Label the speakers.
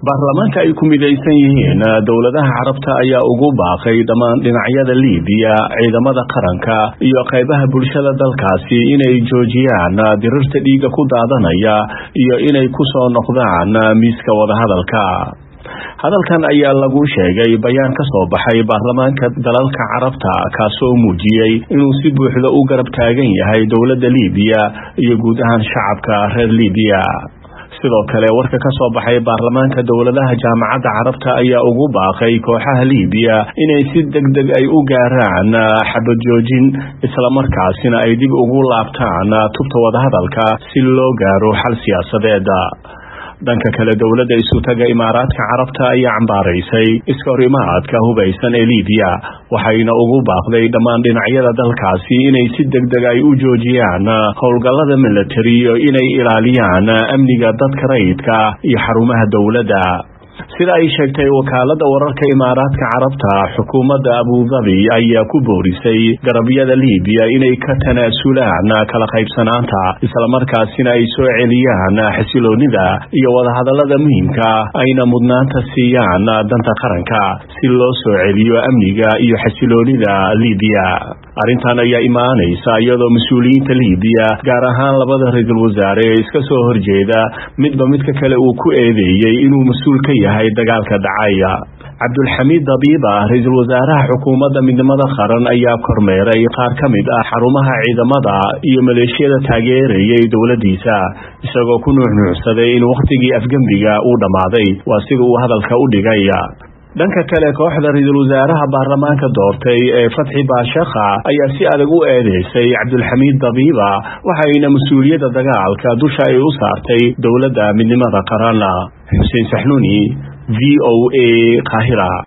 Speaker 1: baarlamaanka ay ku midaysan yihiin dowladaha carabta ayaa ugu baaqay dhammaan dhinacyada Liibiya ciidamada qaranka iyo qaybaha bulshada dalkaasi inay joojiyaan dirirta dhiiga ku daadanaya iyo inay ku soo noqdaan miiska wadahadalka. hadalkan ayaa lagu sheegay bayaan ka soo baxay baarlamaanka dalalka carabta kaasoo muujiyay inuu si buuxda u garab taagan yahay dowladda Liibiya iyo guud ahaan shacabka reer Liibiya. sidoo kale warka ka soo baxay baarlamaanka dowladaha jaamacadda carabta ayaa ugu baaqay kooxaha Liibiya inay si degdeg ay u gaaraan xabad joojin isla markaasina ay dib ugu laabtaan tubta wadahadalka si loo gaaro xal siyaasadeed. dhanka kale dowladda isu taga Imaaraadka Carabta ayaa cambaaraysay iska horimaadka hubaysan ee Liibiya waxayna ugu baaqday dhammaan dhinacyada dalkaasi inay si degdeg ay u joojiyaan howlgallada military iyo inay ilaaliyaan amniga dadka rayidka iyo xarumaha dowladda. sida ay sheegtay wakaaladda wararka Imaaraadka Carabta xukuumadda Abu Dhabi ayaa ku boorisay garabyada Liibiya inay ka tanaasulaan kala qaybsanaanta isla markaasina ay soo celiyaan xasiloonida iyo wadahadallada muhiimka ayna mudnaanta siiyaan danta qaranka si loo soo celiyo amniga iyo xasiloonida Liibiya. arrintan ayaa imaanaysa iyadoo mas'uuliyiinta Liibiya gaar ahaan labada ra'iisul wasaare iska soo horjeeda midba midka kale uu ku eedeeyay inuu mas'uul ka yahay dagaalka dhacaya. Cabdulxamiid Dabiiba ra'iisul wasaaraha xukuumadda midnimada qaran ayaa kormeeray qaar ka mid ah xarumaha ciidamada iyo maleeshiyada taageerayay dowladdiisa isagoo ku nuuxnuuxsaday in waqtigii afgembiga uu dhamaaday waa sida uu hadalka u dhigay. dhanka kale kooxda ra'iisul wasaaraha baarlamaanka doortay ee Fathi Baashaqa ayaa si adag u eedeysay Cabdulxamiid Dabiiba waxayna mas'uuliyadda dagaalka dusha ay u saartay dowladda midnimada qaran. Xuseen Saxnuuni VOA Qaahira.